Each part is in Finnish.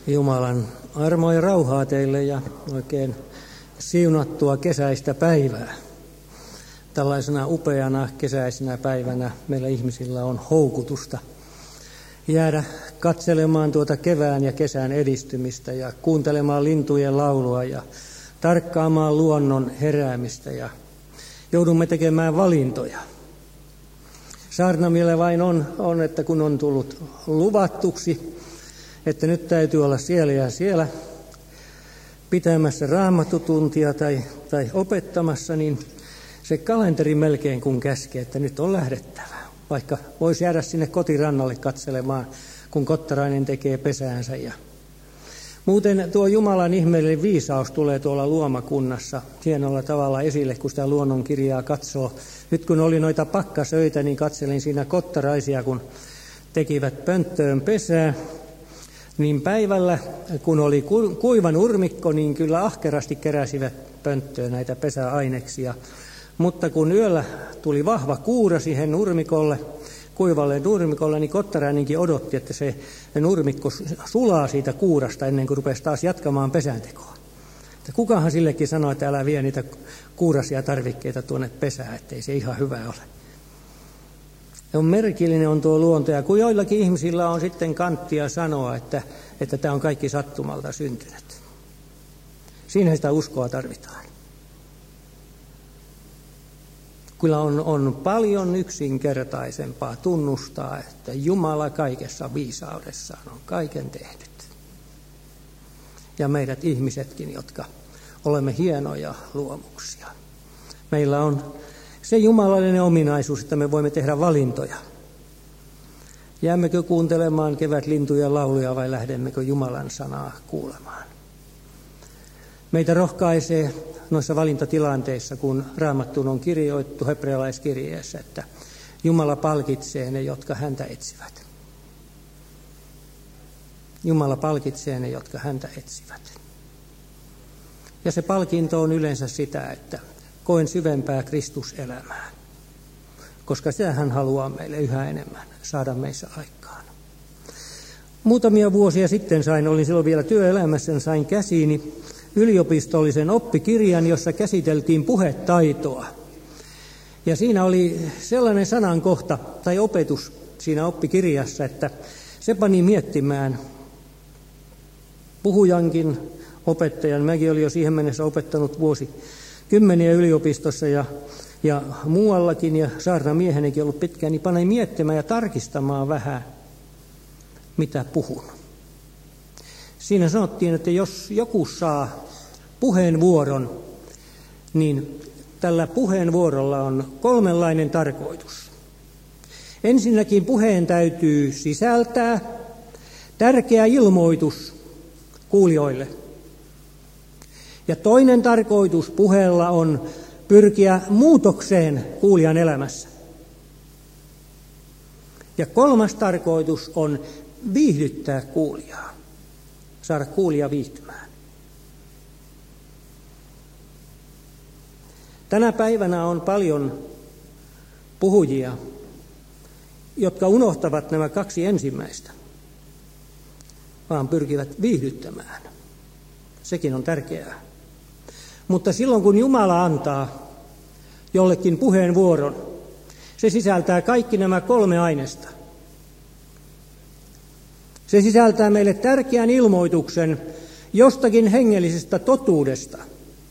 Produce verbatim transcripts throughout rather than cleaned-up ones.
Jumalan armoa ja rauhaa teille ja oikein siunattua kesäistä päivää. Tällaisena upeana kesäisenä päivänä meillä ihmisillä on houkutusta jäädä katselemaan tuota kevään ja kesän edistymistä ja kuuntelemaan lintujen laulua ja tarkkaamaan luonnon heräämistä ja joudumme tekemään valintoja. Saarnamielle vain on, on, että kun on tullut luvattuksi, että nyt täytyy olla siellä ja siellä pitämässä raamattutuntia tai, tai opettamassa, niin se kalenteri melkein kun käskee, että nyt on lähdettävä. Vaikka voisi jäädä sinne kotirannalle katselemaan, kun kottarainen tekee pesäänsä. Ja muuten tuo Jumalan ihmeellinen viisaus tulee tuolla luomakunnassa hienolla tavalla esille, kun sitä luonnonkirjaa katsoo. Nyt kun oli noita pakkasöitä, niin katselin siinä kottaraisia, kun tekivät pönttöön pesää. Niin päivällä, kun oli kuiva nurmikko, niin kyllä ahkerasti keräsivät pönttöön näitä pesäaineksia. Mutta kun yöllä tuli vahva kuura siihen nurmikolle, kuivalle nurmikolle, niin kottarainenkin odotti, että se nurmikko sulaa siitä kuurasta ennen kuin rupesi taas jatkamaan pesäntekoa. Että kukahan sillekin sanoi, että älä vie niitä kuurasia tarvikkeita tuonne pesään, ettei se ihan hyvä ole. Ja on merkillinen on tuo luonto, ja kun joillakin ihmisillä on sitten kanttia sanoa, että, että tämä on kaikki sattumalta syntynyt. Siinä sitä uskoa tarvitaan. Kyllä on, on paljon yksinkertaisempaa tunnustaa, että Jumala kaikessa viisaudessaan on kaiken tehnyt. Ja meidät ihmisetkin, jotka olemme hienoja luomuksia. Meillä on se jumalallinen ominaisuus, että me voimme tehdä valintoja. Jäämmekö kuuntelemaan kevätlintujen lauluja vai lähdemmekö Jumalan sanaa kuulemaan? Meitä rohkaisee noissa valintatilanteissa, kun Raamattuun on kirjoitettu hebrealaiskirjeessä, että Jumala palkitsee ne, jotka häntä etsivät. Jumala palkitsee ne, jotka häntä etsivät. Ja se palkinto on yleensä sitä, että koen syvempää Kristuselämää, koska sitä hän haluaa meille yhä enemmän saada meissä aikaan. Muutamia vuosia sitten sain, olin silloin vielä työelämässä, sain käsiini yliopistollisen oppikirjan, jossa käsiteltiin puhetaitoa. Ja siinä oli sellainen sanankohta tai opetus siinä oppikirjassa, että se pani miettimään puhujankin, opettajan. Mäkin olin jo siihen mennessä opettanut vuosi kymmeniä yliopistossa ja, ja muuallakin, ja saarnamiehenikin ollut pitkään, niin pani miettimään ja tarkistamaan vähän, mitä puhun. Siinä sanottiin, että jos joku saa puheenvuoron, niin tällä puheenvuorolla on kolmenlainen tarkoitus. Ensinnäkin puheen täytyy sisältää tärkeä ilmoitus kuulijoille. Ja toinen tarkoitus puheella on pyrkiä muutokseen kuulijan elämässä. Ja kolmas tarkoitus on viihdyttää kuulijaa, saada kuulija viihtymään. Tänä päivänä on paljon puhujia, jotka unohtavat nämä kaksi ensimmäistä, vaan pyrkivät viihdyttämään. Sekin on tärkeää. Mutta silloin kun Jumala antaa jollekin puheenvuoron, se sisältää kaikki nämä kolme aineesta. Se sisältää meille tärkeän ilmoituksen jostakin hengellisestä totuudesta.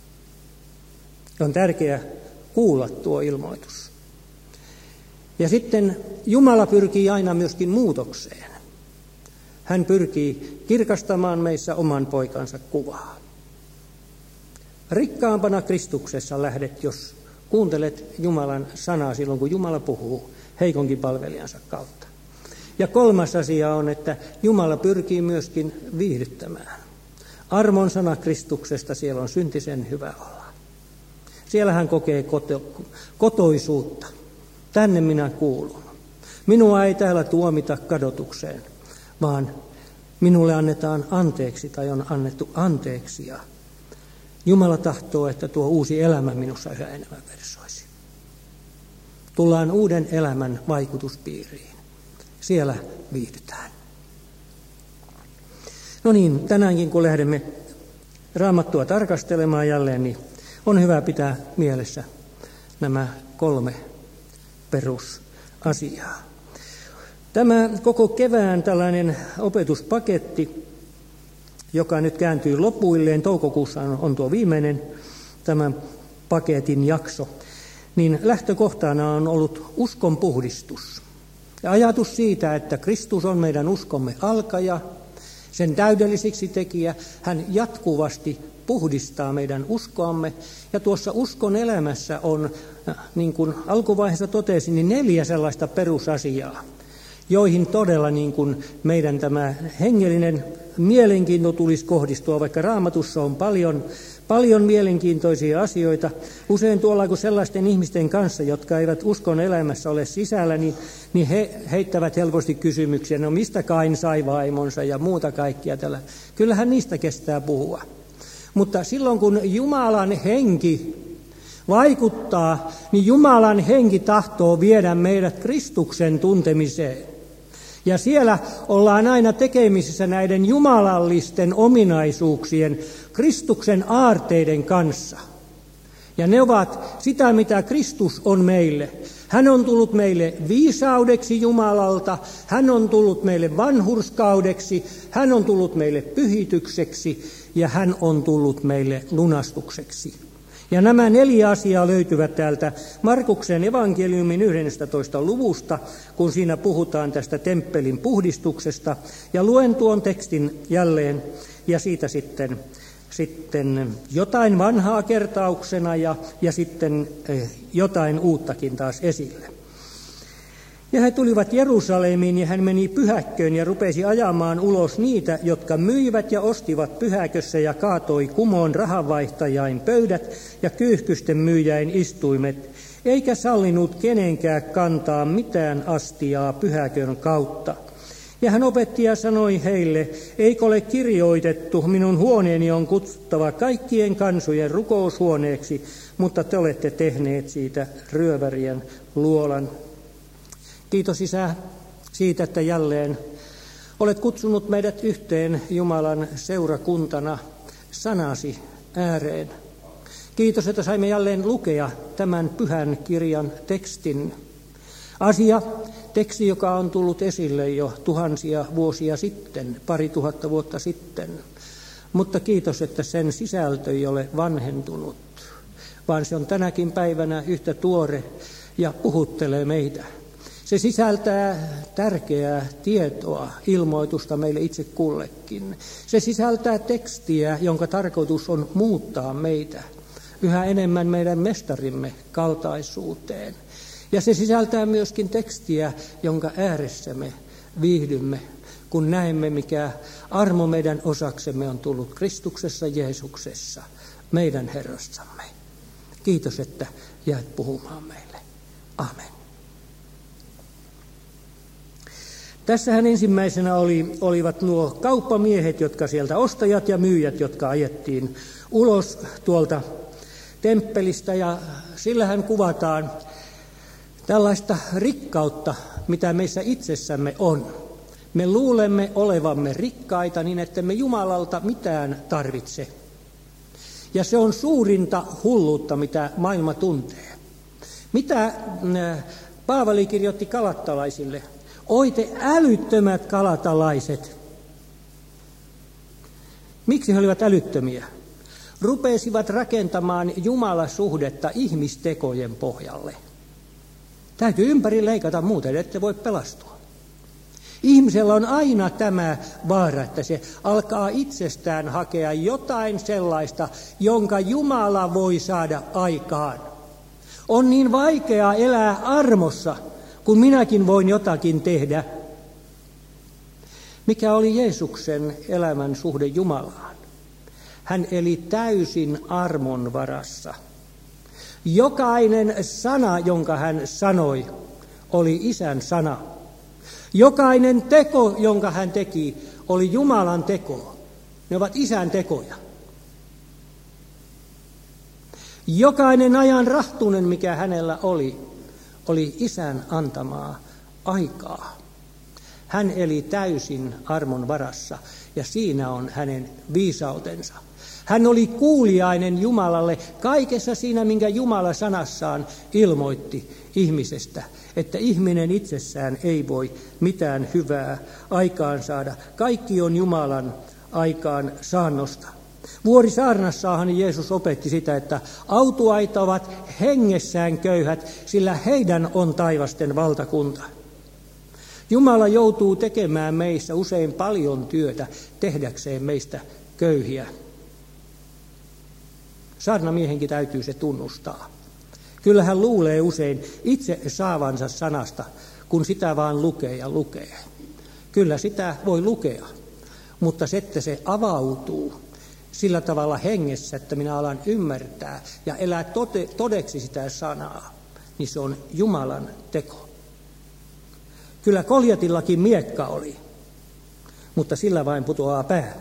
On tärkeää kuulla tuo ilmoitus. Ja sitten Jumala pyrkii aina myöskin muutokseen. Hän pyrkii kirkastamaan meissä oman poikansa kuvaa. Rikkaampana Kristuksessa lähdet, jos kuuntelet Jumalan sanaa silloin, kun Jumala puhuu heikonkin palvelijansa kautta. Ja kolmas asia on, että Jumala pyrkii myöskin viihdyttämään. Armon sana Kristuksesta, siellä on syntisen hyvä olla. Siellä hän kokee koto, kotoisuutta. Tänne minä kuulun. Minua ei täällä tuomita kadotukseen, vaan minulle annetaan anteeksi tai on annettu anteeksi. Ja Jumala tahtoo, että tuo uusi elämä minussa yhä enemmän versoisi. Tullaan uuden elämän vaikutuspiiriin. Siellä viihdytään. No niin, tänäänkin kun lähdemme Raamattua tarkastelemaan jälleen, niin on hyvä pitää mielessä nämä kolme perusasiaa. Tämä koko kevään tällainen opetuspaketti, joka nyt kääntyy lopuilleen, toukokuussa on tuo viimeinen tämän paketin jakso, niin lähtökohtana on ollut uskon puhdistus. Ja ajatus siitä, että Kristus on meidän uskomme alkaja, sen täydellisiksi tekijä, hän jatkuvasti puhdistaa meidän uskoamme. Ja tuossa uskon elämässä on, niin kuin alkuvaiheessa totesin, niin neljä sellaista perusasiaa, joihin todella niin kuin meidän tämä hengellinen mielenkiinto tulisi kohdistua, vaikka Raamatussa on paljon, paljon mielenkiintoisia asioita. Usein tuolla kun sellaisten ihmisten kanssa, jotka eivät uskon elämässä ole sisällä, niin, niin he heittävät helposti kysymyksiä, no mistä Kain sai vaimonsa ja muuta kaikkia tällä. Kyllähän niistä kestää puhua. Mutta silloin kun Jumalan henki vaikuttaa, niin Jumalan henki tahtoo viedä meidät Kristuksen tuntemiseen. Ja siellä ollaan aina tekemisissä näiden jumalallisten ominaisuuksien, Kristuksen aarteiden kanssa. Ja ne ovat sitä, mitä Kristus on meille. Hän on tullut meille viisaudeksi Jumalalta, hän on tullut meille vanhurskaudeksi, hän on tullut meille pyhitykseksi ja hän on tullut meille lunastukseksi. Ja nämä neljä asiaa löytyvät täältä Markuksen evankeliumin yhdestoista luvusta, kun siinä puhutaan tästä temppelin puhdistuksesta. Ja luen tuon tekstin jälleen ja siitä sitten, sitten jotain vanhaa kertauksena ja, ja sitten jotain uuttakin taas esille. Ja he tulivat Jerusalemiin ja hän meni pyhäkköön ja rupesi ajamaan ulos niitä, jotka myivät ja ostivat pyhäkössä ja kaatoi kumoon rahanvaihtajain pöydät ja kyyhkysten myyjäin istuimet, eikä sallinut kenenkään kantaa mitään astiaa pyhäkön kautta. Ja hän opetti ja sanoi heille, eikö ole kirjoitettu, minun huoneeni on kutsuttava kaikkien kansojen rukoushuoneeksi, mutta te olette tehneet siitä ryövärien luolan. Kiitos Isä siitä, että jälleen olet kutsunut meidät yhteen Jumalan seurakuntana sanasi ääreen. Kiitos, että saimme jälleen lukea tämän pyhän kirjan tekstin. Asia, teksti, joka on tullut esille jo tuhansia vuosia sitten, pari tuhatta vuotta sitten. Mutta kiitos, että sen sisältö ei ole vanhentunut, vaan se on tänäkin päivänä yhtä tuore ja puhuttelee meitä. Se sisältää tärkeää tietoa, ilmoitusta meille itse kullekin. Se sisältää tekstiä, jonka tarkoitus on muuttaa meitä yhä enemmän meidän mestarimme kaltaisuuteen. Ja se sisältää myöskin tekstiä, jonka ääressä me viihdymme, kun näemme, mikä armo meidän osaksemme on tullut Kristuksessa Jeesuksessa, meidän Herrassamme. Kiitos, että jäät puhumaan meille. Amen. Tässähän ensimmäisenä oli, olivat nuo kauppamiehet, jotka sieltä ostajat ja myyjät, jotka ajettiin ulos tuolta temppelistä. Ja sillähän kuvataan tällaista rikkautta, mitä meissä itsessämme on. Me luulemme olevamme rikkaita niin, että me Jumalalta mitään tarvitse. Ja se on suurinta hulluutta, mitä maailma tuntee. Mitä Paavali kirjoitti galattalaisille? Oi te älyttömät galatalaiset. Miksi he olivat älyttömiä? Rupesivat rakentamaan Jumalasuhdetta ihmistekojen pohjalle. Täytyy ympäri leikata, muuten ette voi pelastua. Ihmisellä on aina tämä vaara, että se alkaa itsestään hakea jotain sellaista, jonka Jumala voi saada aikaan. On niin vaikeaa elää armossa, kun minäkin voin jotakin tehdä. Mikä oli Jeesuksen elämän suhde Jumalaan? Hän eli täysin armon varassa. Jokainen sana, jonka hän sanoi, oli Isän sana. Jokainen teko, jonka hän teki, oli Jumalan teko. Ne ovat Isän tekoja. Jokainen ajan rahtunen, mikä hänellä oli, oli Isän antamaa aikaa. Hän eli täysin armon varassa ja siinä on hänen viisautensa. Hän oli kuuliainen Jumalalle kaikessa siinä, minkä Jumala sanassaan ilmoitti ihmisestä, että ihminen itsessään ei voi mitään hyvää aikaan saada. Kaikki on Jumalan aikaan saannosta. Vuorisaarnassaan Jeesus opetti sitä, että autuaita ovat hengessään köyhät, sillä heidän on taivasten valtakunta. Jumala joutuu tekemään meissä usein paljon työtä tehdäkseen meistä köyhiä. Saarnamiehenkin täytyy se tunnustaa. Kyllä hän luulee usein itse saavansa sanasta, kun sitä vaan lukee ja lukee. Kyllä sitä voi lukea, mutta se, että se avautuu sillä tavalla hengessä, että minä alan ymmärtää ja elää tote, todeksi sitä sanaa, niin se on Jumalan teko. Kyllä Koljatillakin miekka oli, mutta sillä vain putoaa pää.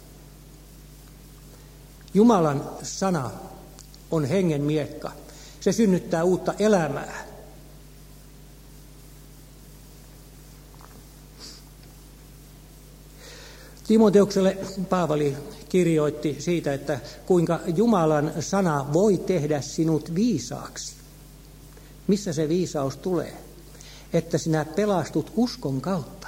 Jumalan sana on hengen miekka. Se synnyttää uutta elämää. Timoteukselle Paavali kirjoitti siitä, että kuinka Jumalan sana voi tehdä sinut viisaaksi. Missä se viisaus tulee? Että sinä pelastut uskon kautta.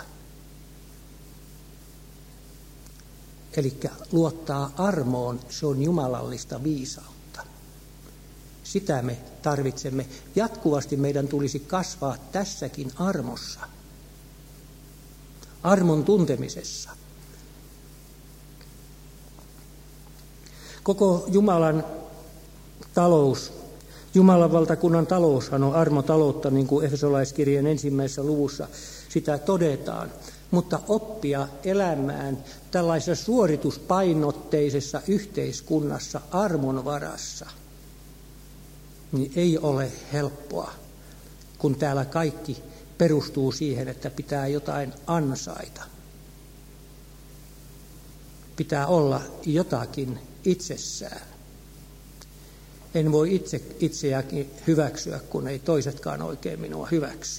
Eli luottaa armoon, se on jumalallista viisautta. Sitä me tarvitsemme. Jatkuvasti meidän tulisi kasvaa tässäkin armossa. Armon tuntemisessa. Koko Jumalan talous, Jumalan valtakunnan taloushan on armotaloutta, niin kuin Efesolaiskirjeen ensimmäisessä luvussa sitä todetaan. Mutta oppia elämään tällaisessa suorituspainotteisessa yhteiskunnassa armon varassa, niin ei ole helppoa, kun täällä kaikki perustuu siihen, että pitää jotain ansaita. Pitää olla jotakin itsessään. En voi itse itseäkin hyväksyä, kun ei toisetkaan oikein minua hyväksy.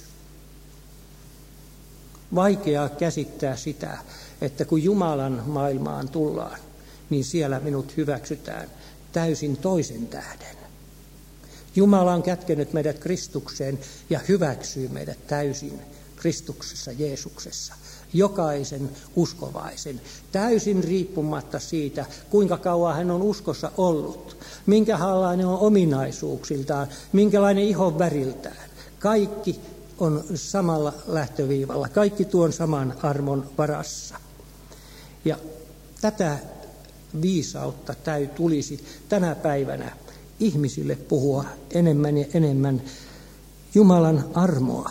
Vaikeaa käsittää sitä, että kun Jumalan maailmaan tullaan, niin siellä minut hyväksytään täysin toisen tähden. Jumala on kätkenyt meidät Kristukseen ja hyväksyy meidät täysin Kristuksessa, Jeesuksessa. Jokaisen uskovaisen, täysin riippumatta siitä, kuinka kauan hän on uskossa ollut, minkälainen on ominaisuuksiltaan, minkälainen ihon väriltään. Kaikki on samalla lähtöviivalla, kaikki tuon saman armon varassa. Ja tätä viisautta täy tulisi tänä päivänä ihmisille puhua enemmän ja enemmän Jumalan armoa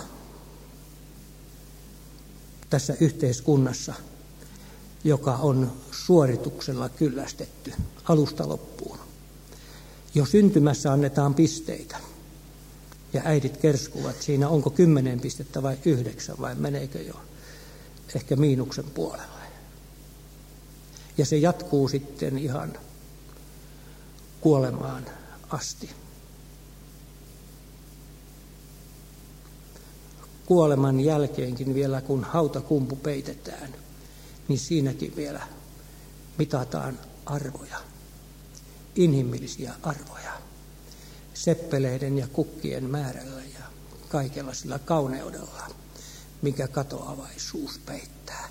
tässä yhteiskunnassa, joka on suorituksella kyllästetty alusta loppuun. Jo syntymässä annetaan pisteitä ja äidit kerskuvat siinä, onko kymmenen pistettä vai yhdeksän vai meneekö jo ehkä miinuksen puolelle. Ja se jatkuu sitten ihan kuolemaan asti. Kuoleman jälkeenkin vielä, kun hautakumpu peitetään, niin siinäkin vielä mitataan arvoja, inhimillisiä arvoja, seppeleiden ja kukkien määrällä ja kaikella sillä kauneudella, mikä katoavaisuus peittää.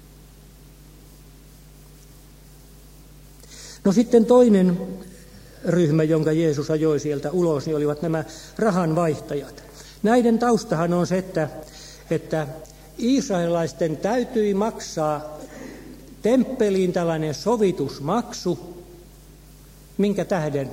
No sitten toinen ryhmä, jonka Jeesus ajoi sieltä ulos, niin olivat nämä rahanvaihtajat. Näiden taustahan on se, että, että israelilaisten täytyi maksaa temppeliin tällainen sovitusmaksu, minkä tähden,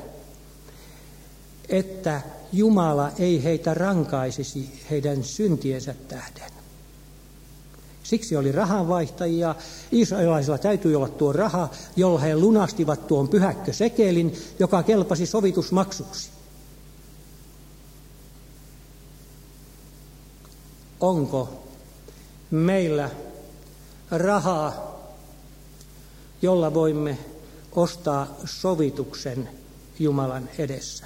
että Jumala ei heitä rankaisisi heidän syntiensä tähden. Siksi oli rahanvaihtajia. Israelilaisilla täytyi olla tuo raha, jolla he lunastivat tuon pyhäkkösekelin, joka kelpasi sovitusmaksuksi. Onko meillä rahaa, jolla voimme ostaa sovituksen Jumalan edessä?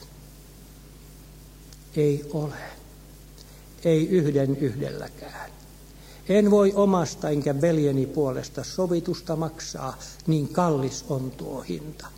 Ei ole. Ei yhden yhdelläkään. En voi omasta enkä veljeni puolesta sovitusta maksaa, niin kallis on tuo hinta.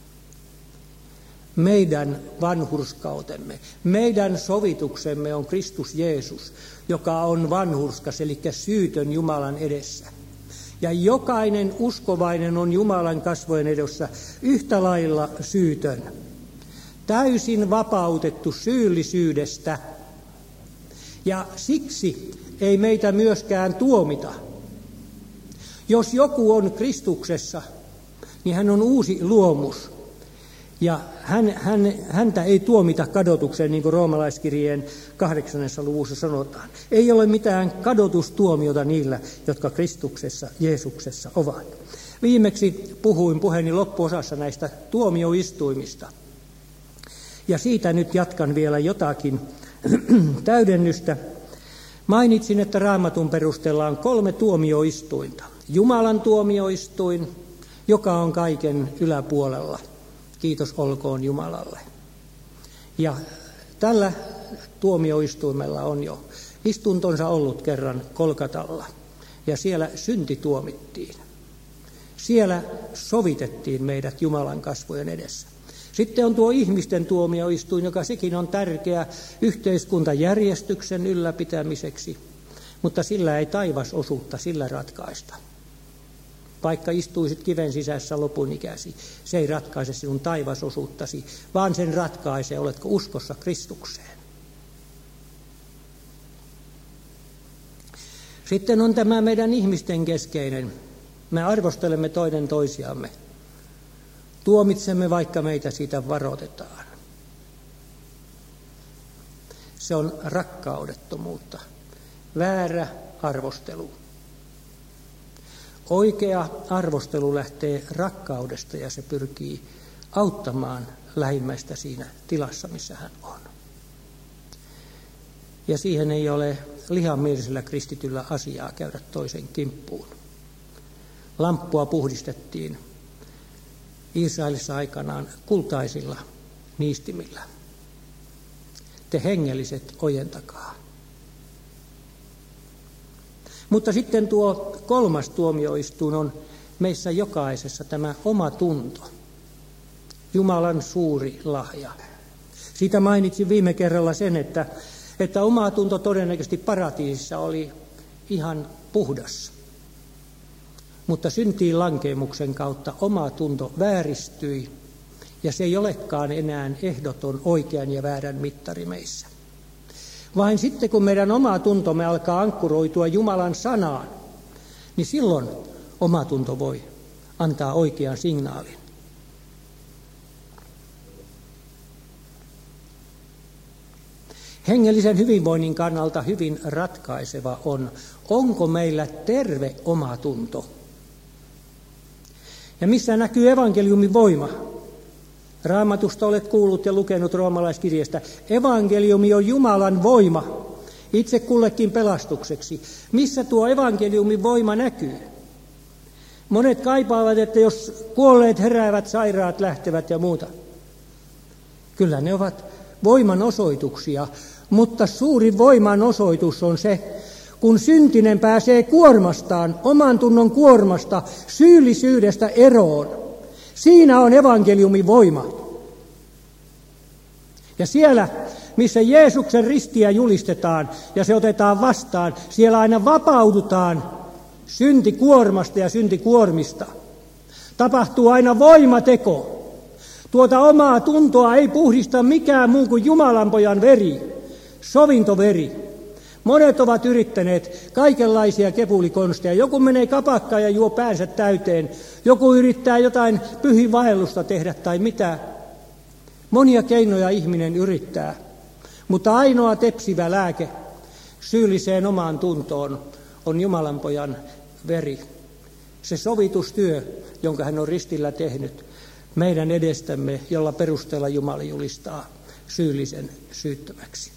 Meidän vanhurskautemme, meidän sovituksemme on Kristus Jeesus, joka on vanhurskas, eli syytön Jumalan edessä. Ja jokainen uskovainen on Jumalan kasvojen edessä yhtä lailla syytön. Täysin vapautettu syyllisyydestä. Ja siksi ei meitä myöskään tuomita. Jos joku on Kristuksessa, niin hän on uusi luomus. Ja hän, hän, häntä ei tuomita kadotukseen, niin kuin roomalaiskirjeen kahdeksannessa luvussa sanotaan. Ei ole mitään kadotustuomiota niillä, jotka Kristuksessa, Jeesuksessa ovat. Viimeksi puhuin puheeni loppuosassa näistä tuomioistuimista. Ja siitä nyt jatkan vielä jotakin täydennystä. Mainitsin, että Raamatun perusteella on kolme tuomioistuinta. Jumalan tuomioistuin, joka on kaiken yläpuolella. Kiitos olkoon Jumalalle. Ja tällä tuomioistuimella on jo istuntonsa ollut kerran Kolkatalla. Ja siellä synti tuomittiin. Siellä sovitettiin meidät Jumalan kasvojen edessä. Sitten on tuo ihmisten tuomioistuin, joka sekin on tärkeä yhteiskuntajärjestyksen ylläpitämiseksi, mutta sillä ei taivasosuutta sillä ratkaista. Vaikka istuisit kiven sisässä lopun ikäsi, se ei ratkaise sinun taivasosuuttasi, vaan sen ratkaisee, oletko uskossa Kristukseen. Sitten on tämä meidän ihmisten keskeinen. Me arvostelemme toinen toisiamme. Tuomitsemme, vaikka meitä siitä varoitetaan. Se on rakkaudettomuutta. Väärä arvostelu. Oikea arvostelu lähtee rakkaudesta ja se pyrkii auttamaan lähimmäistä siinä tilassa, missä hän on. Ja siihen ei ole lihamielisellä kristityllä asiaa käydä toisen kimppuun. Lamppua puhdistettiin Israelissa aikanaan kultaisilla niistimillä. Te hengelliset ojentakaa. Mutta sitten tuo kolmas tuomioistuin on meissä jokaisessa tämä oma tunto. Jumalan suuri lahja. Siitä mainitsin viime kerralla sen, että, että oma tunto todennäköisesti paratiisissa oli ihan puhdas. Mutta syntiin lankeemuksen kautta oma tunto vääristyi, ja se ei olekaan enää ehdoton oikean ja väärän mittari meissä. Vain sitten, kun meidän oma tuntomme alkaa ankkuroitua Jumalan sanaan, niin silloin oma tunto voi antaa oikean signaalin. Hengellisen hyvinvoinnin kannalta hyvin ratkaiseva on, onko meillä terve oma tunto. Ja missä näkyy evankeliumin voima? Raamatusta olet kuullut ja lukenut roomalaiskirjeestä. Evankeliumi on Jumalan voima itse kullekin pelastukseksi. Missä tuo evankeliumin voima näkyy? Monet kaipaavat, että jos kuolleet heräävät, sairaat lähtevät ja muuta. Kyllä ne ovat voiman osoituksia, mutta suuri voiman osoitus on se, kun syntinen pääsee kuormastaan, oman tunnon kuormasta, syyllisyydestä eroon. Siinä on evankeliumin voima. Ja siellä, missä Jeesuksen ristiä julistetaan ja se otetaan vastaan, siellä aina vapaudutaan syntikuormasta ja syntikuormista. Tapahtuu aina voimateko. Tuota omaa tuntoa ei puhdista mikään muu kuin Jumalanpojan veri, sovintoveri. Monet ovat yrittäneet kaikenlaisia kepulikonsteja. Joku menee kapakkaan ja juo päänsä täyteen. Joku yrittää jotain pyhiinvaellusta tehdä tai mitä. Monia keinoja ihminen yrittää. Mutta ainoa tepsivä lääke syylliseen omaan tuntoon on Jumalanpojan veri. Se sovitustyö, jonka hän on ristillä tehnyt meidän edestämme, jolla perusteella Jumala julistaa syyllisen syyttömäksi.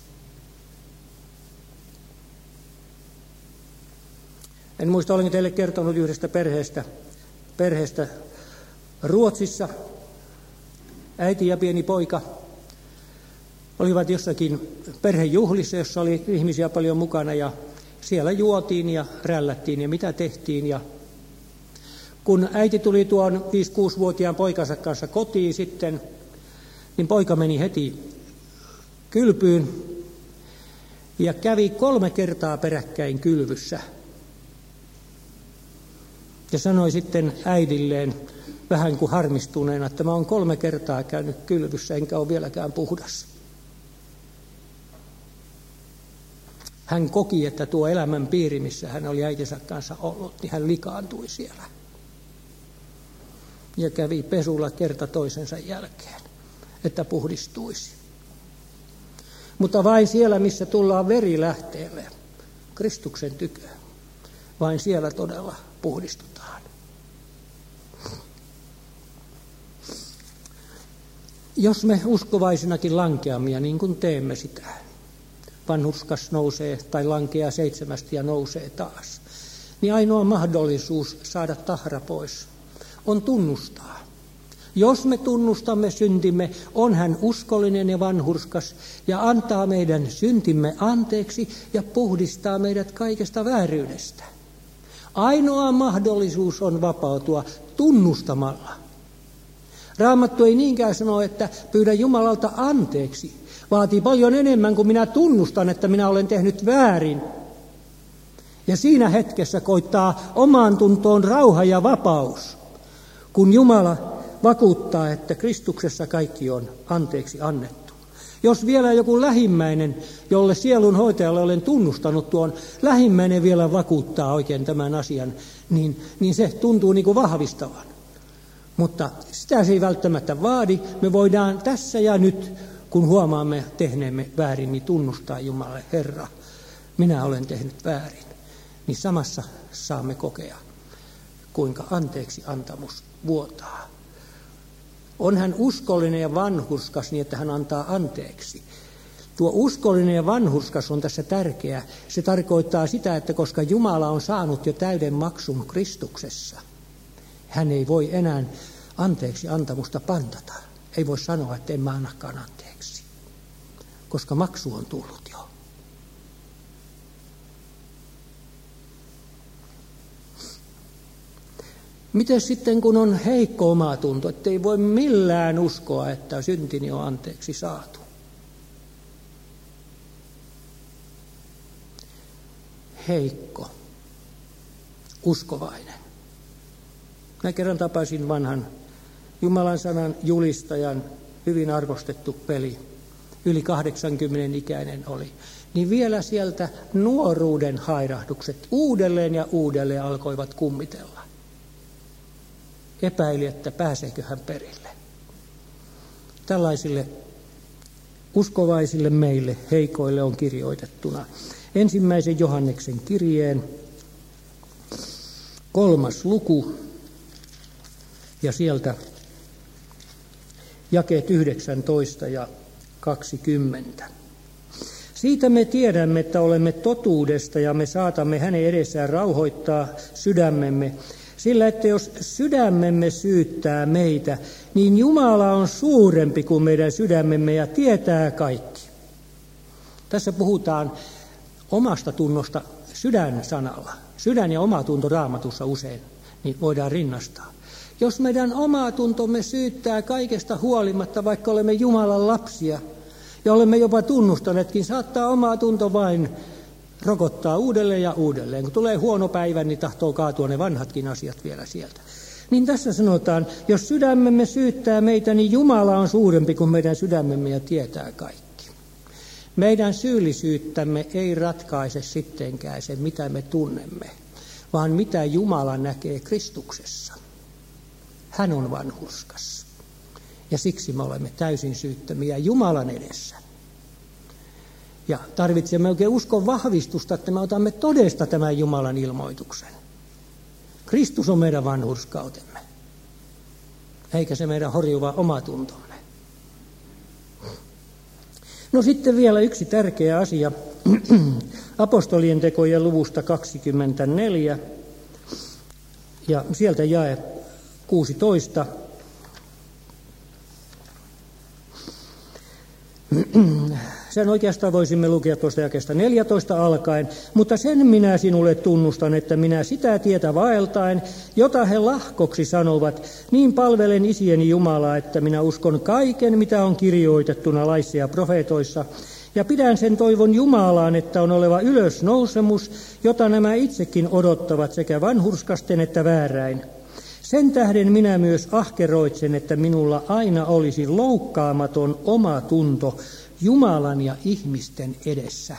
En muista, olen teille kertonut yhdestä perheestä, perheestä Ruotsissa. Äiti ja pieni poika olivat jossakin perhejuhlissa, jossa oli ihmisiä paljon mukana. Ja siellä juotiin ja rällättiin ja mitä tehtiin. Ja kun äiti tuli tuon viisi-kuusivuotiaan poikansa kanssa kotiin sitten, niin poika meni heti kylpyyn ja kävi kolme kertaa peräkkäin kylvyssä. Ja sanoi sitten äidilleen vähän kuin harmistuneena, että mä oon kolme kertaa käynyt kylvyssä enkä ole vieläkään puhdas. Hän koki, että tuo elämän piiri, missä hän oli äitinsä kanssa ollut, niin hän likaantui siellä. Ja kävi pesulla kerta toisensa jälkeen, että puhdistuisi. Mutta vain siellä, missä tullaan verilähteelle, Kristuksen tykö, vain siellä todella puhdistutaan. Jos me uskovaisinakin lankeamme, niin kuin teemme sitä, vanhurskas nousee tai lankeaa seitsemästi ja nousee taas, niin ainoa mahdollisuus saada tahra pois on tunnustaa. Jos me tunnustamme syntimme, on hän uskollinen ja vanhurskas ja antaa meidän syntimme anteeksi ja puhdistaa meidät kaikesta vääryydestä. Ainoa mahdollisuus on vapautua tunnustamalla. Raamattu ei niinkään sano, että pyydä Jumalalta anteeksi. Vaatii paljon enemmän kuin minä tunnustan, että minä olen tehnyt väärin. Ja siinä hetkessä koittaa omaan tuntoon rauha ja vapaus, kun Jumala vakuuttaa, että Kristuksessa kaikki on anteeksi annettu. Jos vielä joku lähimmäinen, jolle sielunhoitajalle olen tunnustanut tuon, lähimmäinen vielä vakuuttaa oikein tämän asian, niin, niin se tuntuu niin kuin vahvistavan. Mutta sitä se ei välttämättä vaadi. Me voidaan tässä ja nyt, kun huomaamme tehneemme väärin, niin tunnustaa Jumalalle, Herra, minä olen tehnyt väärin. Niin samassa saamme kokea, kuinka anteeksi antamus vuotaa. On hän uskollinen ja vanhurskas niin, että hän antaa anteeksi. Tuo uskollinen ja vanhurskas on tässä tärkeä. Se tarkoittaa sitä, että koska Jumala on saanut jo täyden maksun Kristuksessa, hän ei voi enää anteeksi antamusta pantata. Ei voi sanoa, että en mä annakaan anteeksi, koska maksu on tullut jo. Miten sitten, kun on heikko omatunto, ettei voi millään uskoa, että syntini on anteeksi saatu? Heikko, uskovainen. Mä kerran tapasin vanhan Jumalan sanan julistajan, hyvin arvostettu peli, yli kahdeksankymmenen ikäinen oli. Niin vielä sieltä nuoruuden hairahdukset uudelleen ja uudelleen alkoivat kummitella. Epäili, että pääseekö hän perille. Tällaisille uskovaisille meille, heikoille on kirjoitettuna ensimmäisen Johanneksen kirjeen kolmas luku ja sieltä jakeet yhdeksäntoista ja kaksikymmentä. Siitä me tiedämme, että olemme totuudesta ja me saatamme hänen edessään rauhoittaa sydämemme, sillä että jos sydämemme syyttää meitä, niin Jumala on suurempi kuin meidän sydämemme ja tietää kaikki. Tässä puhutaan omasta tunnosta sydänsanalla. Sydän ja omatunto Raamatussa usein niin voidaan rinnastaa. Jos meidän omatuntomme syyttää kaikesta huolimatta, vaikka olemme Jumalan lapsia ja olemme jopa tunnustaneetkin, saattaa omatunto vain rokottaa uudelleen ja uudelleen. Kun tulee huono päivä, niin tahtoo kaatua ne vanhatkin asiat vielä sieltä. Niin tässä sanotaan, jos sydämemme syyttää meitä, niin Jumala on suurempi kuin meidän sydämemme ja tietää kaikki. Meidän syyllisyyttämme ei ratkaise sittenkään se, mitä me tunnemme, vaan mitä Jumala näkee Kristuksessa. Hän on vanhurskas. Ja siksi me olemme täysin syyttömiä Jumalan edessä. Ja tarvitsemme oikein uskon vahvistusta, että me otamme todesta tämän Jumalan ilmoituksen. Kristus on meidän vanhurskautemme, eikä se meidän horjuva omatuntomme. No sitten vielä yksi tärkeä asia. Apostolien tekojen luvusta kaksikymmentäneljä ja sieltä jae kuusitoista. Sen oikeastaan voisimme lukea tuosta jakeesta neljätoista alkaen, mutta sen minä sinulle tunnustan, että minä sitä tietä vaeltaen, jota he lahkoksi sanovat, niin palvelen isieni Jumalaa, että minä uskon kaiken, mitä on kirjoitettuna laissa ja profeetoissa, ja pidän sen toivon Jumalaan, että on oleva ylösnousemus, jota nämä itsekin odottavat sekä vanhurskasten että vääräin. Sen tähden minä myös ahkeroitsen, että minulla aina olisi loukkaamaton oma tunto Jumalan ja ihmisten edessä.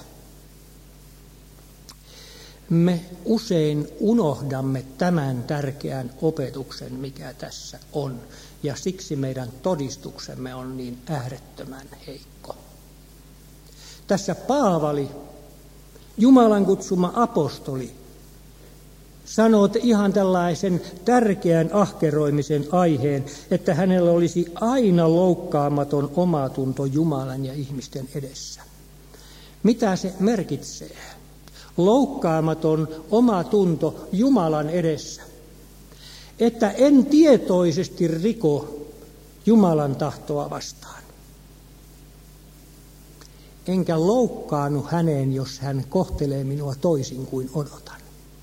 Me usein unohdamme tämän tärkeän opetuksen, mikä tässä on, ja siksi meidän todistuksemme on niin äärettömän heikko. Tässä Paavali, Jumalan kutsuma apostoli, sanoo ihan tällaisen tärkeän ahkeroimisen aiheen, että hänellä olisi aina loukkaamaton omatunto Jumalan ja ihmisten edessä. Mitä se merkitsee? Loukkaamaton omatunto Jumalan edessä. Että en tietoisesti riko Jumalan tahtoa vastaan. Enkä loukkaannu häneen, jos hän kohtelee minua toisin kuin odotan.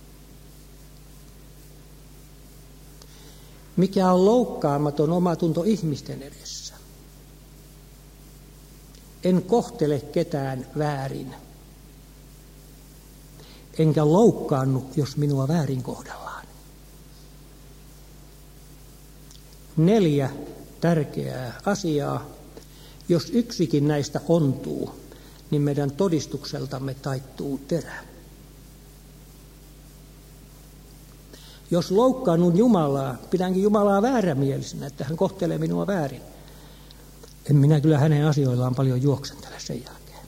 Mikä on loukkaamaton omatunto ihmisten edessä? En kohtele ketään väärin. Enkä loukkaannu, jos minua väärin kohdellaan. Neljä tärkeää asiaa. Jos yksikin näistä ontuu, niin meidän todistukseltamme taittuu terä. Jos loukkaannun Jumalaa, pidänkin Jumalaa väärämielisenä, että hän kohtelee minua väärin. En minä kyllä hänen asioillaan paljon juoksentele sen jälkeen.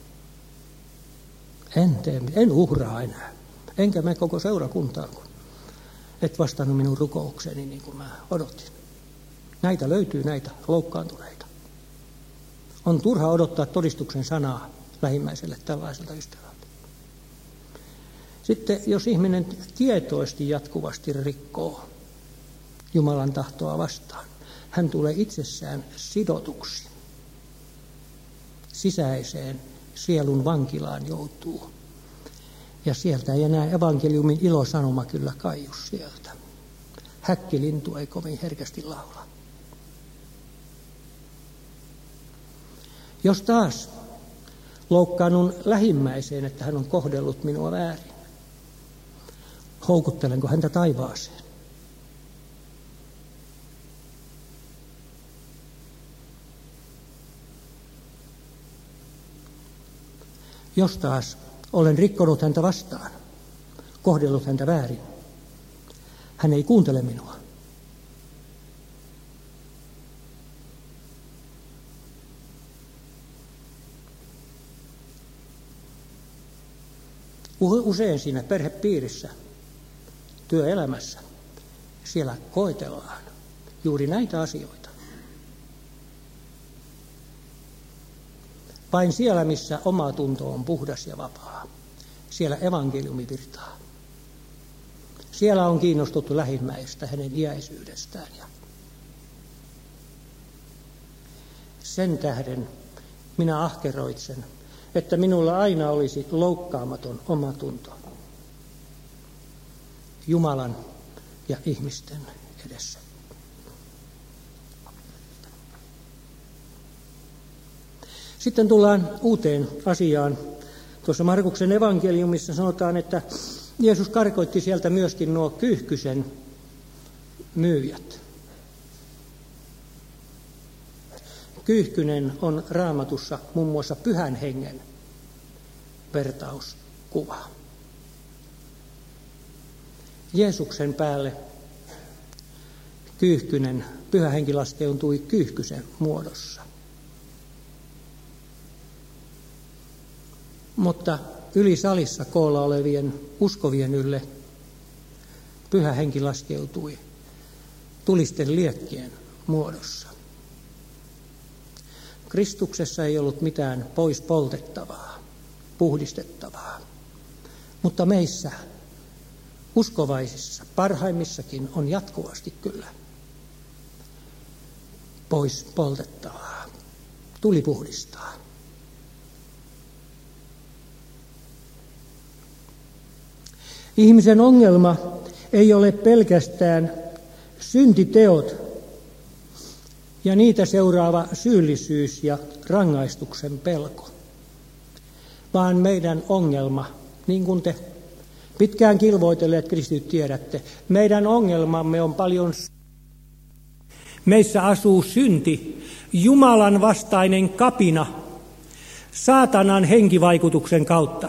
En tee, en uhraa enää. Enkä mene koko seurakuntaan, kun et vastannut minun rukoukseeni niin kuin mä odotin. Näitä löytyy, näitä loukkaantuneita. On turha odottaa todistuksen sanaa lähimmäiselle tällaiselta ystävältä. Sitten jos ihminen tietoisesti jatkuvasti rikkoo Jumalan tahtoa vastaan, hän tulee itsessään sidotuksi. Sisäiseen sielun vankilaan joutuu. Ja sieltä ei enää evankeliumin ilosanoma kyllä kaiu sieltä. Häkkilintu ei kovin herkästi laula. Jos taas loukkaannun lähimmäiseen, että hän on kohdellut minua väärin, houkuttelenko häntä taivaaseen? Jos taas olen rikkonut häntä vastaan, kohdellut häntä väärin, hän ei kuuntele minua. Usein siinä perhepiirissä, työelämässä, siellä koetellaan juuri näitä asioita. Vain siellä, missä oma tunto on puhdas ja vapaa, siellä evankeliumi virtaa. Siellä on kiinnostuttu lähimmäistä, hänen iäisyydestään. Ja sen tähden minä ahkeroitsen, että minulla aina olisi loukkaamaton omatunto Jumalan ja ihmisten edessä. Sitten tullaan uuteen asiaan. Tuossa Markuksen evankeliumissa sanotaan, että Jeesus karkoitti sieltä myöskin nuo kyyhkysen myyjät. Kyyhkynen on Raamatussa muun muassa pyhän hengen vertauskuva. Jeesuksen päälle kyyhkynen, pyhä henki laskeutui kyyhkysen muodossa. Mutta yli salissa koolla olevien uskovien ylle pyhä henki laskeutui tulisten liekkien muodossa. Kristuksessa ei ollut mitään pois poltettavaa, puhdistettavaa, mutta meissä uskovaisissa, parhaimmissakin on jatkuvasti kyllä pois poltettavaa. Tuli puhdistaa. Ihmisen ongelma ei ole pelkästään syntiteot ja niitä seuraava syyllisyys ja rangaistuksen pelko, vaan meidän ongelma, niin kuin te pitkään kilvoitelleet kristityt tiedätte, meidän ongelmamme on paljon. Meissä asuu synti, Jumalan vastainen kapina, saatanan henkivaikutuksen kautta.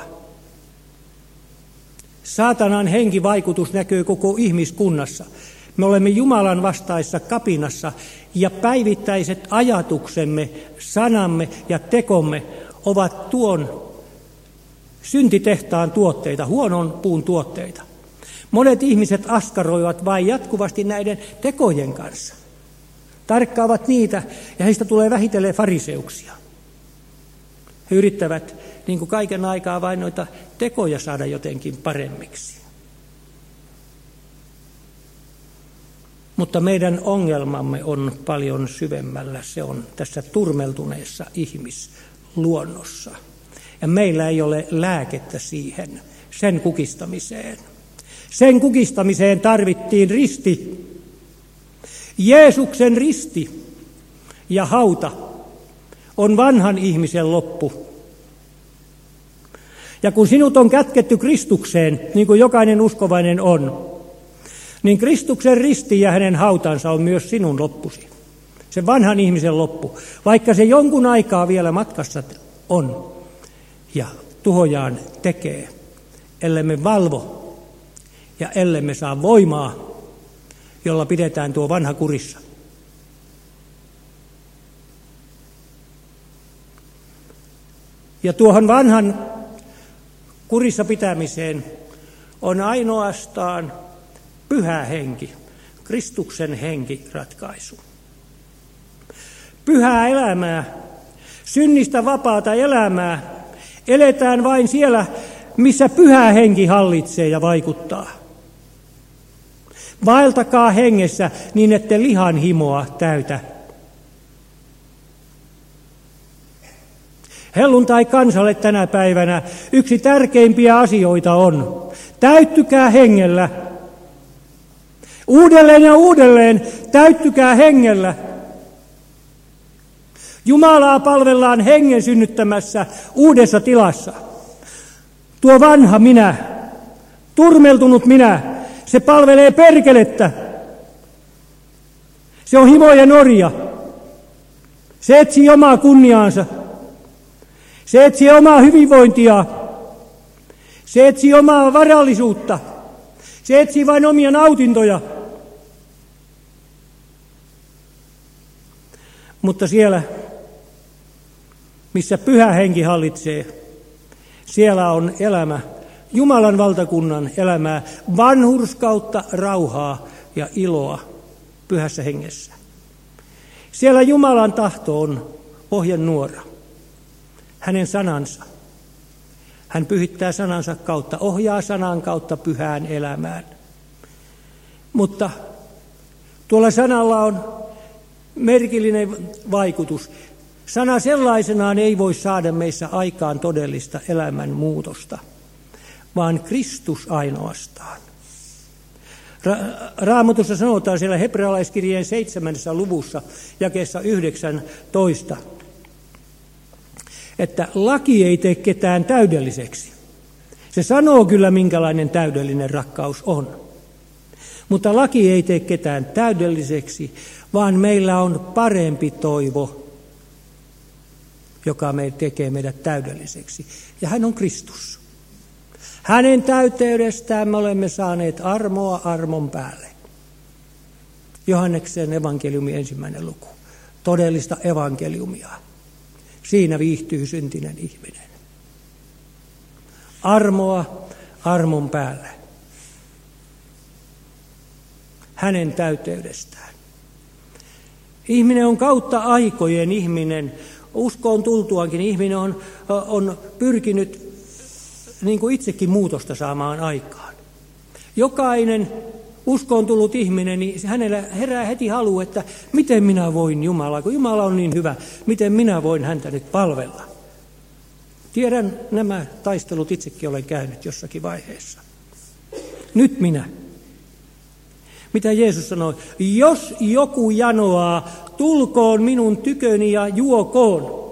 Saatanan henkivaikutus näkyy koko ihmiskunnassa. Me olemme Jumalan vastaisessa kapinassa ja päivittäiset ajatuksemme, sanamme ja tekomme ovat tuon syntitehtaan tuotteita, huonon puun tuotteita. Monet ihmiset askaroivat vain jatkuvasti näiden tekojen kanssa. Tarkkaavat niitä ja heistä tulee vähitellen fariseuksia. He yrittävät niin kuin kaiken aikaa vain noita tekoja saada jotenkin paremmiksi. Mutta meidän ongelmamme on paljon syvemmällä. Se on tässä turmeltuneessa ihmisluonnossa. Ja meillä ei ole lääkettä siihen, sen kukistamiseen. Sen kukistamiseen tarvittiin risti. Jeesuksen risti ja hauta on vanhan ihmisen loppu. Ja kun sinut on kätketty Kristukseen, niin kuin jokainen uskovainen on, niin Kristuksen risti ja hänen hautansa on myös sinun loppusi. Se vanhan ihmisen loppu, vaikka se jonkun aikaa vielä matkassa on ja tuhojaan tekee, ellemme valvo ja ellemme saa voimaa, jolla pidetään tuo vanha kurissa. Ja tuohon vanhan kurissa pitämiseen on ainoastaan pyhä henki, Kristuksen henki ratkaisu. Pyhää elämää, synnistä vapaata elämää, eletään vain siellä, missä pyhä henki hallitsee ja vaikuttaa. Vaeltakaa hengessä niin, ette lihan himoa täytä. Helluntai kansalle tänä päivänä yksi tärkeimpiä asioita on: täyttykää hengellä. Uudelleen ja uudelleen täyttykää hengellä. Jumalaa palvellaan hengen synnyttämässä uudessa tilassa. Tuo vanha minä, turmeltunut minä, se palvelee perkelettä. Se on himojen orja. Se etsii omaa kunniaansa. Se etsii omaa hyvinvointia. Se etsii omaa varallisuutta. Se etsii vain omia nautintoja. Mutta siellä, missä pyhä henki hallitsee, siellä on elämä, Jumalan valtakunnan elämää, vanhurskautta, rauhaa ja iloa pyhässä hengessä. Siellä Jumalan tahto on ohjenuora, hänen sanansa. Hän pyhittää sanansa kautta, ohjaa sanan kautta pyhään elämään. Mutta tuolla sanalla on merkillinen vaikutus. Sana sellaisenaan ei voi saada meissä aikaan todellista elämän muutosta, vaan Kristus ainoastaan. Ra- Raamatussa sanotaan siellä hebrealaiskirjeen seitsemännessä luvussa jakeessa yhdeksäntoista, että laki ei tee ketään täydelliseksi. Se sanoo kyllä, minkälainen täydellinen rakkaus on. Mutta laki ei tee ketään täydelliseksi, vaan meillä on parempi toivo, joka me tekee meidät täydelliseksi. Ja hän on Kristus. Hänen täyteydestään me olemme saaneet armoa armon päälle. Johanneksen evankeliumi ensimmäinen luku. Todellista evankeliumia. Siinä viihtyy syntinen ihminen. Armoa armon päälle. Hänen täyteydestään. Ihminen on kautta aikojen ihminen. Uskoon tultuankin ihminen on, on pyrkinyt niin kuin itsekin muutosta saamaan aikaan. Jokainen uskoon tullut ihminen, niin hänellä herää heti halu, että miten minä voin Jumalaa, kun Jumala on niin hyvä, miten minä voin häntä nyt palvella. Tiedän nämä taistelut, itsekin olen käynyt jossakin vaiheessa. Nyt minä. Mitä Jeesus sanoi? Jos joku janoaa, tulkoon minun tyköni ja juokoon.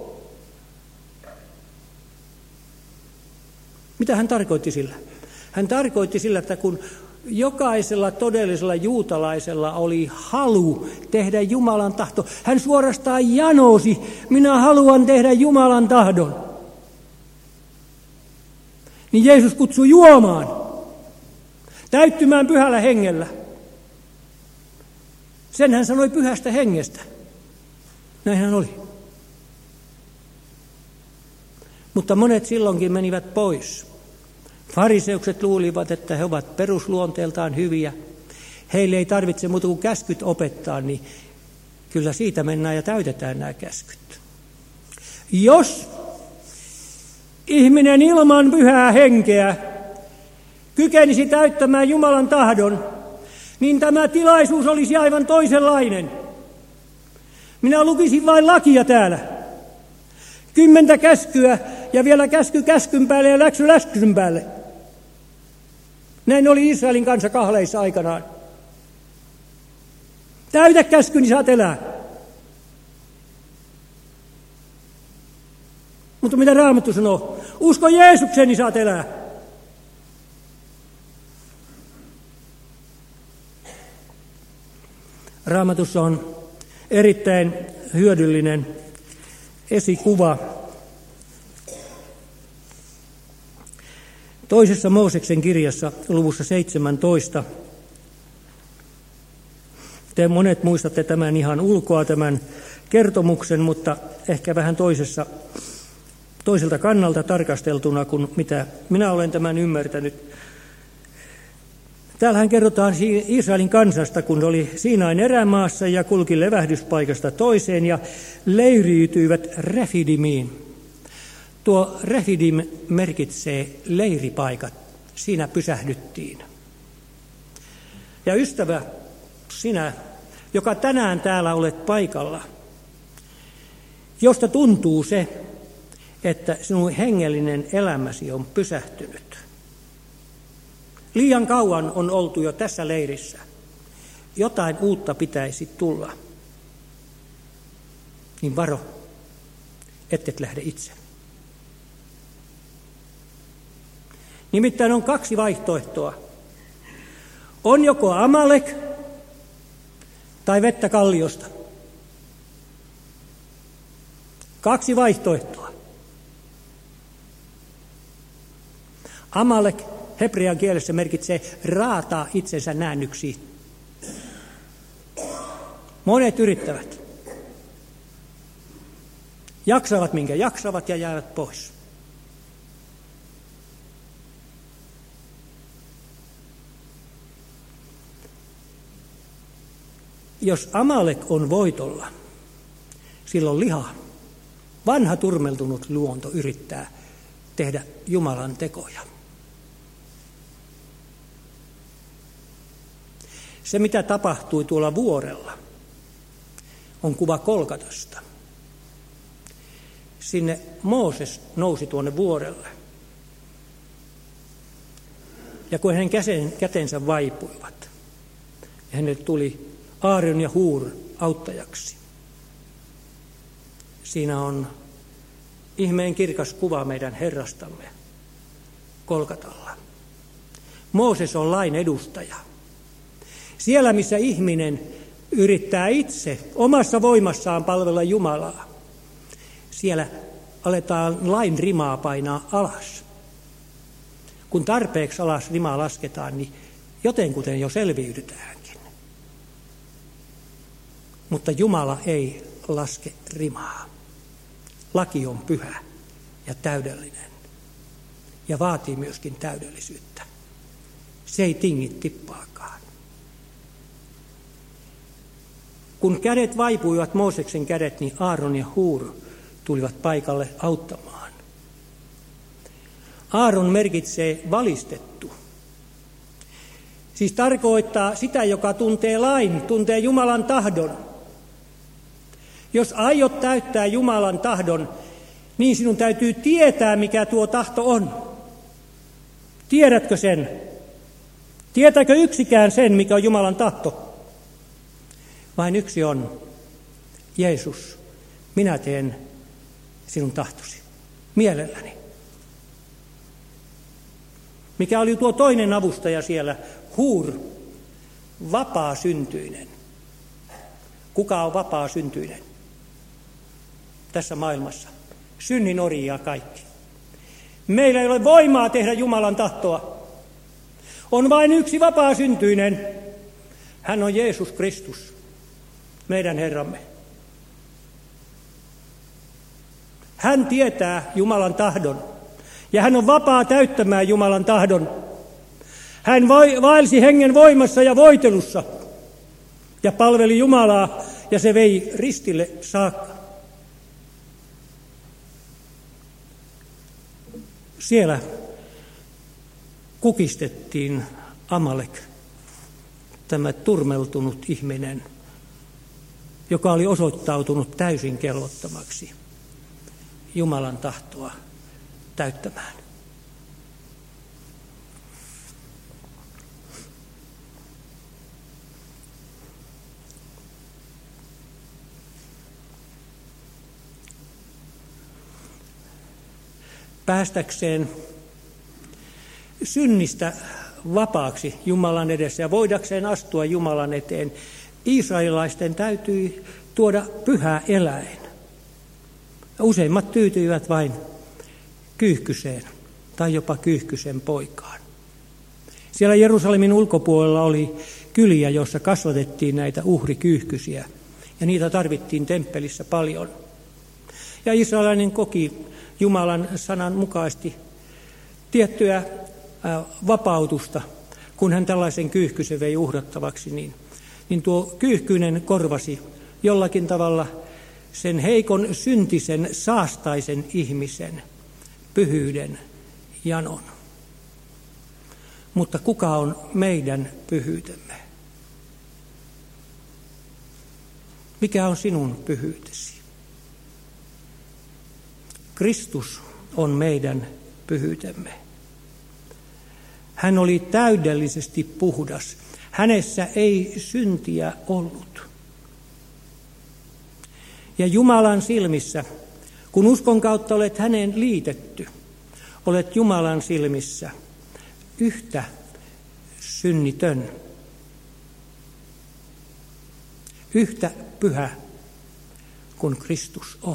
Mitä hän tarkoitti sillä? Hän tarkoitti sillä, että kun jokaisella todellisella juutalaisella oli halu tehdä Jumalan tahto, hän suorastaan janosi, minä haluan tehdä Jumalan tahdon. Niin Jeesus kutsui juomaan, täyttymään pyhällä hengellä. Sen hän sanoi pyhästä hengestä. Näinhän oli. Mutta monet silloinkin menivät pois. Fariseukset luulivat, että he ovat perusluonteeltaan hyviä. Heille ei tarvitse muuta kuin käskyt opettaa, niin kyllä siitä mennään ja täytetään nämä käskyt. Jos ihminen ilman pyhää henkeä kykenisi täyttämään Jumalan tahdon, niin tämä tilaisuus olisi aivan toisenlainen. Minä lukisin vain lakia täällä. Kymmentä käskyä ja vielä käsky käskyn päälle ja läksy läskyn päälle. Näin oli Israelin kansa kahleissa aikanaan. Täytä käsky, niin saat elää. Mutta mitä Raamattu sanoo? Usko Jeesukseen, niin saat elää. Raamatussa on erittäin hyödyllinen esikuva toisessa Mooseksen kirjassa luvussa seitsemäntoista. Te monet muistatte tämän ihan ulkoa, tämän kertomuksen, mutta ehkä vähän toisessa, toiselta kannalta tarkasteltuna kuin mitä minä olen tämän ymmärtänyt. Täällähän kerrotaan Israelin kansasta, kun oli Siinain erämaassa ja kulki levähdyspaikasta toiseen ja leiriytyivät Refidimiin. Tuo Refidim merkitsee leiripaikat. Siinä pysähdyttiin. Ja ystävä, sinä, joka tänään täällä olet paikalla, josta tuntuu se, että sinun hengellinen elämäsi on pysähtynyt. Liian kauan on oltu jo tässä leirissä. Jotain uutta pitäisi tulla. Niin varo, ettet lähde itse. Nimittäin on kaksi vaihtoehtoa. On joko Amalek tai vettä kalliosta. Kaksi vaihtoehtoa. Amalek hebrean kielessä merkitsee raataa itsensä näännyksiin. Monet yrittävät. Jaksavat minkä jaksavat ja jäävät pois. Jos Amalek on voitolla, silloin liha, vanha turmeltunut luonto yrittää tehdä Jumalan tekoja. Se, mitä tapahtui tuolla vuorella, on kuva Kolkatasta. Sinne Mooses nousi tuonne vuorelle. Ja kun hänen kätensä vaipuivat, hänelle tuli Aaron ja Huur auttajaksi. Siinä on ihmeen kirkas kuva meidän Herrastamme Kolkatalla. Mooses on lain edustaja. Siellä, missä ihminen yrittää itse omassa voimassaan palvella Jumalaa, siellä aletaan lain rimaa painaa alas. Kun tarpeeksi alas rimaa lasketaan, niin jotenkuten jo selviydytäänkin. Mutta Jumala ei laske rimaa. Laki on pyhä ja täydellinen ja vaatii myöskin täydellisyyttä. Se ei tingi tippaakaan. Kun kädet vaipuivat, Mooseksen kädet, niin Aaron ja Huur tulivat paikalle auttamaan. Aaron merkitsee valistettu. Siis tarkoittaa sitä, joka tuntee lain, tuntee Jumalan tahdon. Jos aiot täyttää Jumalan tahdon, niin sinun täytyy tietää, mikä tuo tahto on. Tiedätkö sen? Tietääkö yksikään sen, mikä on Jumalan tahto? Vain yksi on, Jeesus, minä teen sinun tahtosi, mielelläni. Mikä oli tuo toinen avustaja siellä, Hur, vapaa syntyinen. Kuka on vapaa syntyinen tässä maailmassa? Synnin orjia kaikki. Meillä ei ole voimaa tehdä Jumalan tahtoa. On vain yksi vapaa syntyinen. Hän on Jeesus Kristus, meidän Herramme. Hän tietää Jumalan tahdon ja hän on vapaa täyttämään Jumalan tahdon. Hän vaelsi hengen voimassa ja voitelussa ja palveli Jumalaa ja se vei ristille saakka. Siellä kukistettiin Amalek, tämä turmeltunut ihminen, joka oli osoittautunut täysin kelvottomaksi Jumalan tahtoa täyttämään. Päästäkseen synnistä vapaaksi Jumalan edessä ja voidakseen astua Jumalan eteen, israelilaisten täytyi tuoda pyhä eläin. Useimmat tyytyivät vain kyyhkyseen tai jopa kyyhkysen poikaan. Siellä Jerusalemin ulkopuolella oli kyliä, joissa kasvatettiin näitä uhrikyyhkysiä ja niitä tarvittiin temppelissä paljon. Ja israelilainen koki Jumalan sanan mukaisesti tiettyä vapautusta, kun hän tällaisen kyyhkysen vei uhrattavaksi, niin, niin tuo kyyhkyinen korvasi jollakin tavalla sen heikon, syntisen, saastaisen ihmisen pyhyyden janon. Mutta kuka on meidän pyhyytemme? Mikä on sinun pyhyytesi? Kristus on meidän pyhyytemme. Hän oli täydellisesti puhdas. Hänessä ei syntiä ollut. Ja Jumalan silmissä, kun uskon kautta olet häneen liitetty, olet Jumalan silmissä yhtä synnitön, yhtä pyhä kuin Kristus on.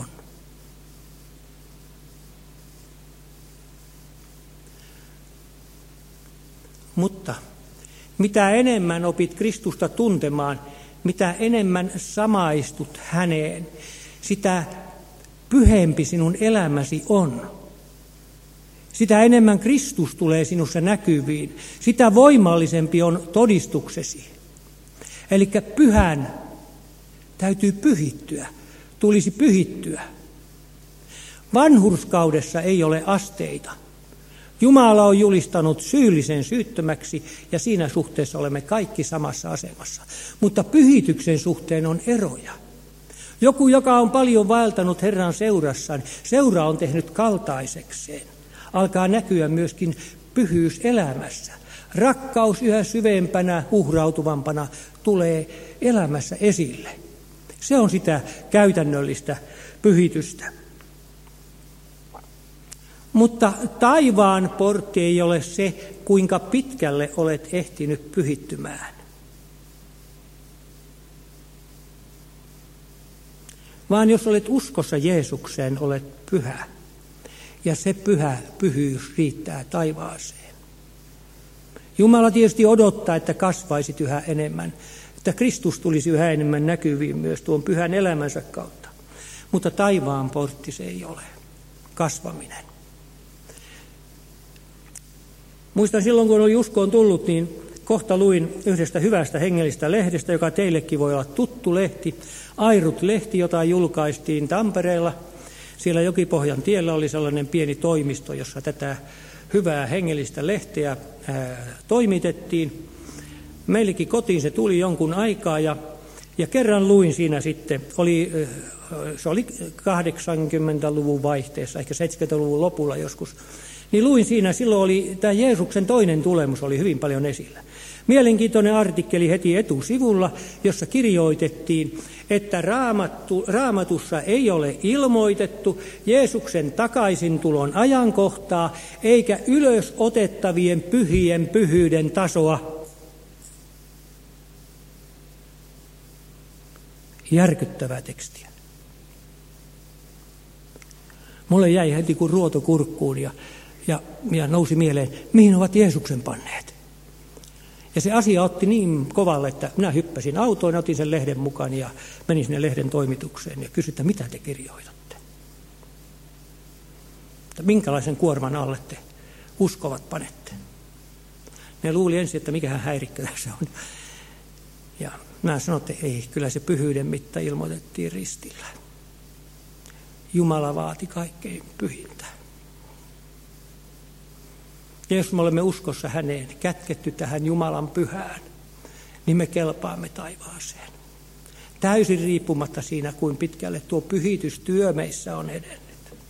Mutta mitä enemmän opit Kristusta tuntemaan, mitä enemmän samaistut häneen, sitä pyhempi sinun elämäsi on. Sitä enemmän Kristus tulee sinussa näkyviin, sitä voimallisempi on todistuksesi. Eli pyhän täytyy pyhittyä, tulisi pyhittyä. Vanhurskaudessa ei ole asteita. Jumala on julistanut syyllisen syyttömäksi ja siinä suhteessa olemme kaikki samassa asemassa. Mutta pyhityksen suhteen on eroja. Joku, joka on paljon vaeltanut Herran seurassaan, seura on tehnyt kaltaisekseen. Alkaa näkyä myöskin pyhyys elämässä. Rakkaus yhä syvempänä, uhrautuvampana tulee elämässä esille. Se on sitä käytännöllistä pyhitystä. Mutta taivaan portti ei ole se, kuinka pitkälle olet ehtinyt pyhittymään. Vaan jos olet uskossa Jeesukseen, olet pyhä. Ja se pyhä pyhyys riittää taivaaseen. Jumala tietysti odottaa, että kasvaisit yhä enemmän. Että Kristus tulisi yhä enemmän näkyviin myös tuon pyhän elämänsä kautta. Mutta taivaan portti se ei ole. Kasvaminen. Muistan silloin, kun oli uskoon tullut, niin kohta luin yhdestä hyvästä hengellistä lehdestä, joka teillekin voi olla tuttu lehti. Airut-lehti, jota julkaistiin Tampereella. Siellä Jokipohjan tiellä oli sellainen pieni toimisto, jossa tätä hyvää hengellistä lehteä ää, toimitettiin. Meillekin kotiin se tuli jonkun aikaa ja, ja kerran luin siinä sitten, oli, se oli kahdeksankymmentäluvun vaihteessa, ehkä seitsemänkymmentäluvun lopulla joskus. Niin luin siinä, silloin oli tämä Jeesuksen toinen tulemus oli hyvin paljon esillä. Mielenkiintoinen artikkeli heti etusivulla, jossa kirjoitettiin, että raamattu, raamatussa ei ole ilmoitettu Jeesuksen takaisintulon ajankohtaa eikä ylös otettavien pyhien pyhyyden tasoa. Järkyttävää tekstiä. Mulle jäi heti kuin ruoto kurkkuun ja, ja, ja nousi mieleen, mihin ovat Jeesuksen panneet. Ja se asia otti niin kovalle, että minä hyppäsin autoon ja otin sen lehden mukaan ja menin sinne lehden toimitukseen ja kysyin, että mitä te kirjoitatte. Että minkälaisen kuorman alle te uskovat panette. Ne luuli ensin, että mikähän häirikkö se on. Ja mä sanoin, että ei, kyllä se pyhyyden mitta ilmoitettiin ristillä. Jumala vaati kaikkein pyhintä. Ja jos me olemme uskossa häneen, kätketty tähän Jumalan pyhään, niin me kelpaamme taivaaseen. Täysin riippumatta siinä, kuin pitkälle tuo pyhitystyö meissä on edennyt.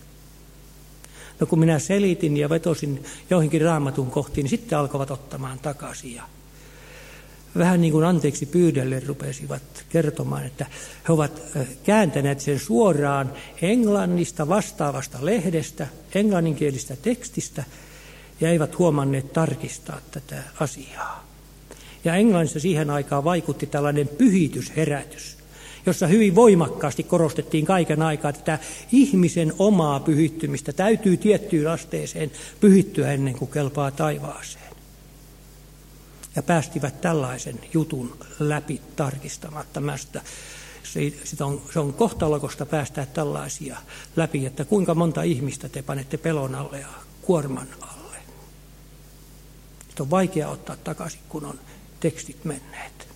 No kun minä selitin ja vetosin johonkin raamatun kohtiin, niin sitten alkoivat ottamaan takaisin. Ja vähän niin kuin anteeksi pyydelle rupesivat kertomaan, että he ovat kääntäneet sen suoraan englannista vastaavasta lehdestä, englanninkielistä tekstistä, ja eivät huomanneet tarkistaa tätä asiaa. Ja Englannissa siihen aikaan vaikutti tällainen pyhitysherätys, jossa hyvin voimakkaasti korostettiin kaiken aikaa, että tämä ihmisen omaa pyhittymistä täytyy tiettyyn asteeseen pyhittyä ennen kuin kelpaa taivaaseen. Ja päästivät tällaisen jutun läpi tarkistamatta. Se on, se on kohtalokosta päästää tällaisia läpi, että kuinka monta ihmistä te panette pelon alle ja kuorman alle. Sitä on vaikea ottaa takaisin, kun on tekstit menneet.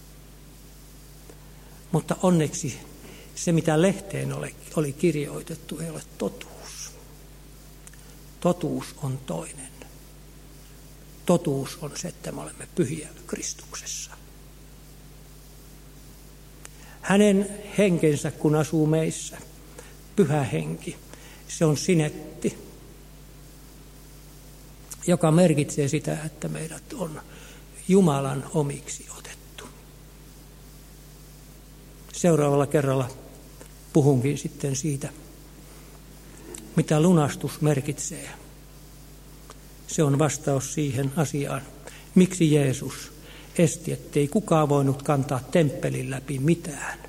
Mutta onneksi se, mitä lehteen oli kirjoitettu, ei ole totuus. Totuus on toinen. Totuus on se, että me olemme pyhiä Kristuksessa. Hänen henkensä, kun asuu meissä, pyhä henki, se on sinetti, joka merkitsee sitä, että meidät on Jumalan omiksi otettu. Seuraavalla kerralla puhunkin sitten siitä, mitä lunastus merkitsee. Se on vastaus siihen asiaan, miksi Jeesus esti, ettei kukaan voinut kantaa temppelin läpi mitään.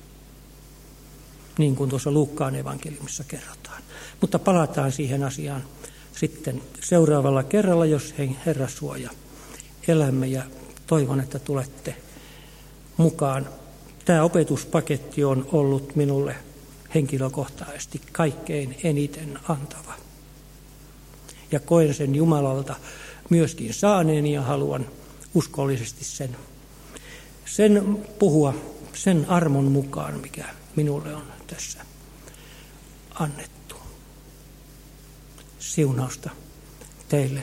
Niin kuin tuossa Luukkaan evankeliumissa kerrotaan. Mutta palataan siihen asiaan sitten seuraavalla kerralla, jos Herra suoja elämme, ja toivon, että tulette mukaan. Tämä opetuspaketti on ollut minulle henkilökohtaisesti kaikkein eniten antava. Ja koen sen Jumalalta myöskin saaneeni ja haluan uskollisesti sen, sen puhua sen armon mukaan, mikä minulle on tässä annettu. Siunausta teille,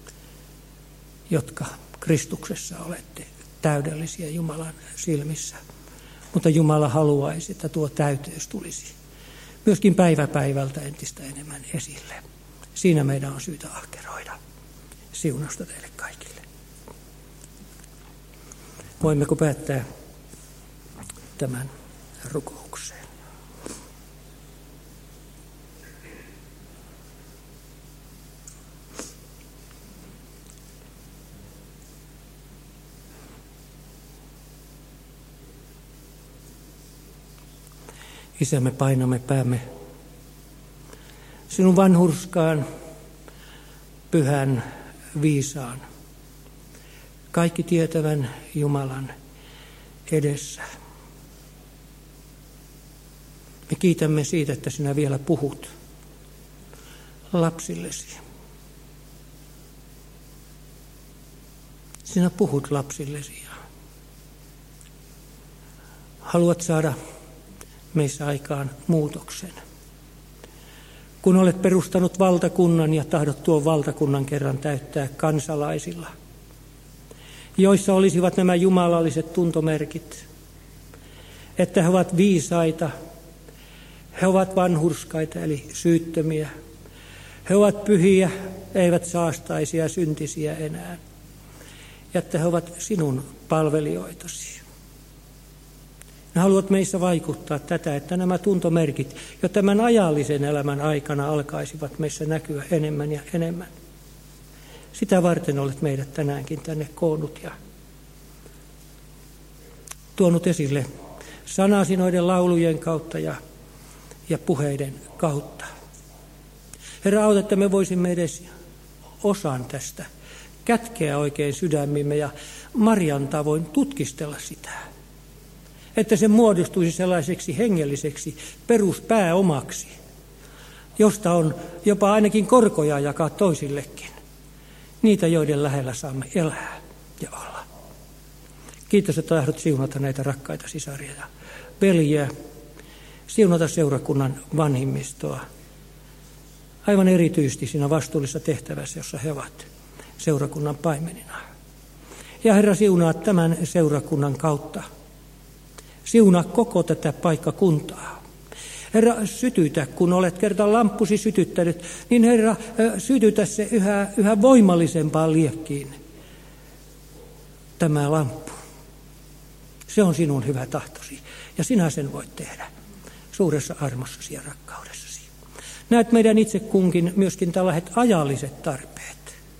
jotka Kristuksessa olette täydellisiä Jumalan silmissä. Mutta Jumala haluaisi, että tuo täyteys tulisi myöskin päivä päivältä entistä enemmän esille. Siinä meidän on syytä ahkeroida. Siunausta teille kaikille. Voimmeko päättää tämän rukoukseen? Isä, me painamme päämme sinun vanhurskaan, pyhän, viisaan, kaikki tietävän Jumalan edessä. Me kiitämme siitä, että sinä vielä puhut lapsillesi. Sinä puhut lapsillesi ja haluat saada meissä aikaan muutoksen. Kun olet perustanut valtakunnan ja tahdot tuon valtakunnan kerran täyttää kansalaisilla, joissa olisivat nämä jumalalliset tuntomerkit, että he ovat viisaita, he ovat vanhurskaita eli syyttömiä, he ovat pyhiä, eivät saastaisia, syntisiä enää, ja että he ovat sinun palvelijoitasi. Ne haluat meissä vaikuttaa tätä, että nämä tuntomerkit jo tämän ajallisen elämän aikana alkaisivat meissä näkyä enemmän ja enemmän. Sitä varten olet meidät tänäänkin tänne koonnut ja tuonut esille sanasi noiden laulujen kautta ja, ja puheiden kautta. Herra, auta, että me voisimme edes osan tästä kätkeä oikein sydämimme ja Marian tavoin tutkistella sitä. Että se muodostuisi sellaiseksi hengelliseksi peruspääomaksi, josta on jopa ainakin korkoja jakaa toisillekin. Niitä, joiden lähellä saamme elää ja olla. Kiitos, että tahdot siunata näitä rakkaita sisaria ja veljiä. Siunata seurakunnan vanhimmistoa. Aivan erityisesti siinä vastuullisessa tehtävässä, jossa he ovat seurakunnan paimenina. Ja Herra, siunaa tämän seurakunnan kautta. Siunaa koko tätä paikkakuntaa. Herra, sytytä, kun olet kerran lamppusi sytyttänyt, niin Herra, sytytä se yhä, yhä voimallisempaan liekkiin, tämä lamppu. Se on sinun hyvä tahtosi, ja sinä sen voit tehdä suuressa armossasi ja rakkaudessasi. Näet meidän itse kunkin myöskin tällaiset ajalliset tarpeet.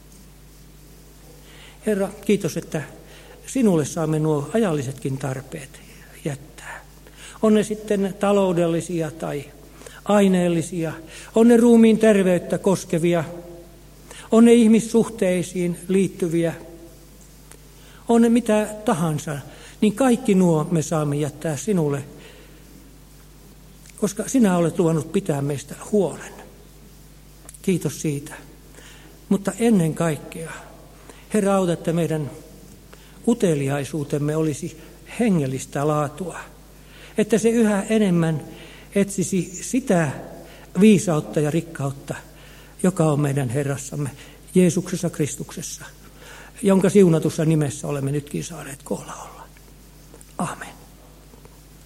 Herra, kiitos, että sinulle saamme nuo ajallisetkin tarpeet jättää. On ne sitten taloudellisia tai aineellisia, on ne ruumiin terveyttä koskevia, on ne ihmissuhteisiin liittyviä, on ne mitä tahansa, niin kaikki nuo me saamme jättää sinulle, koska sinä olet luvannut pitää meistä huolen. Kiitos siitä. Mutta ennen kaikkea, Herra, auta, että meidän uteliaisuutemme olisi hengellistä laatua. Että se yhä enemmän etsisi sitä viisautta ja rikkautta, joka on meidän Herrassamme, Jeesuksessa Kristuksessa, jonka siunatussa nimessä olemme nytkin saaneet koolla olla. Amen.